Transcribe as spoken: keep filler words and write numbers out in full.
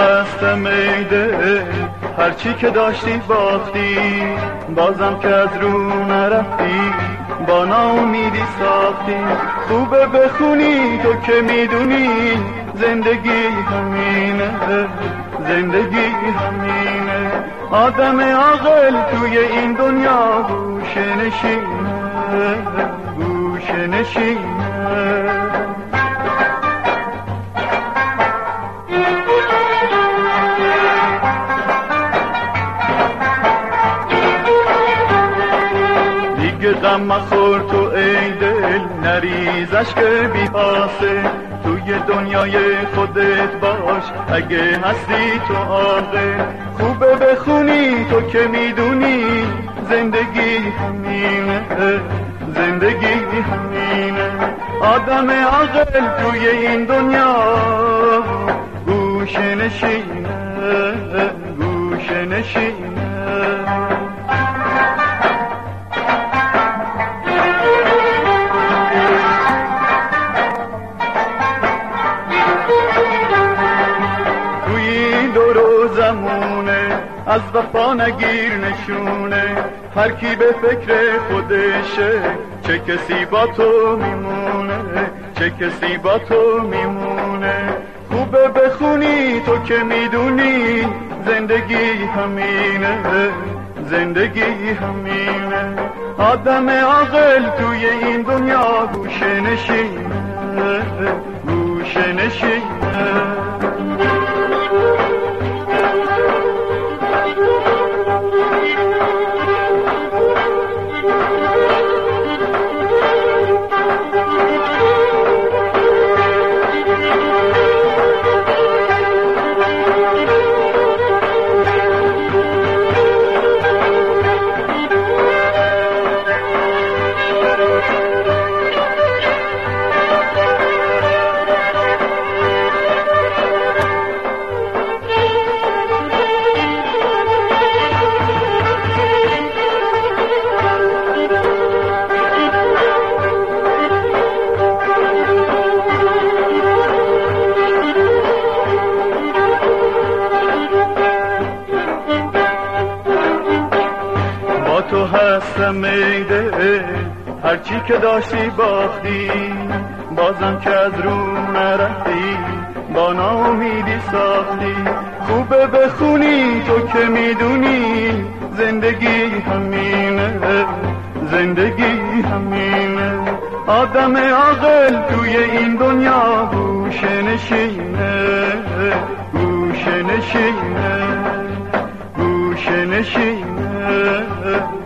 هستم ای دل، هرچی که داشتی باختی، بازم که از رو نرفتی، با ناامیدی ساختی. خوبه بخونی تو که میدونی زندگی همینه، زندگی همینه. آدم عاقل توی این دنیا گوشه نشینه، گوشه نشینه. دیگه غم مخور تو ای دل، نریزش که بی پاسه. توی دنیای خودت باش اگه هستی تو عاقل. خوبه بخونی تو که میدونی زندگی همینه، زندگی همینه. آدم عاقل توی این دنیا گوشه نشینه، گوشه نشینه. زمونه از وفا نگیر نشونه، هر کی به فکر خودشه چه کسی با تو میمونه، چه کسی با تو میمونه. خوبه بخونی تو که میدونی زندگی همینه، زندگی همینه. آدم عاقل توی این دنیا گوشه نشینه، گوشه نشینه. تو هستم ای دل، هرچی که داشتی باختی، بازم که از رو نرفتی، با ناامیدی ساختی. خوبه بخونی تو که میدونی زندگی همینه، زندگی همینه. آدم عاقل توی این دنیا گوشه نشینه، گوشه نشینه، گوشه نشینه.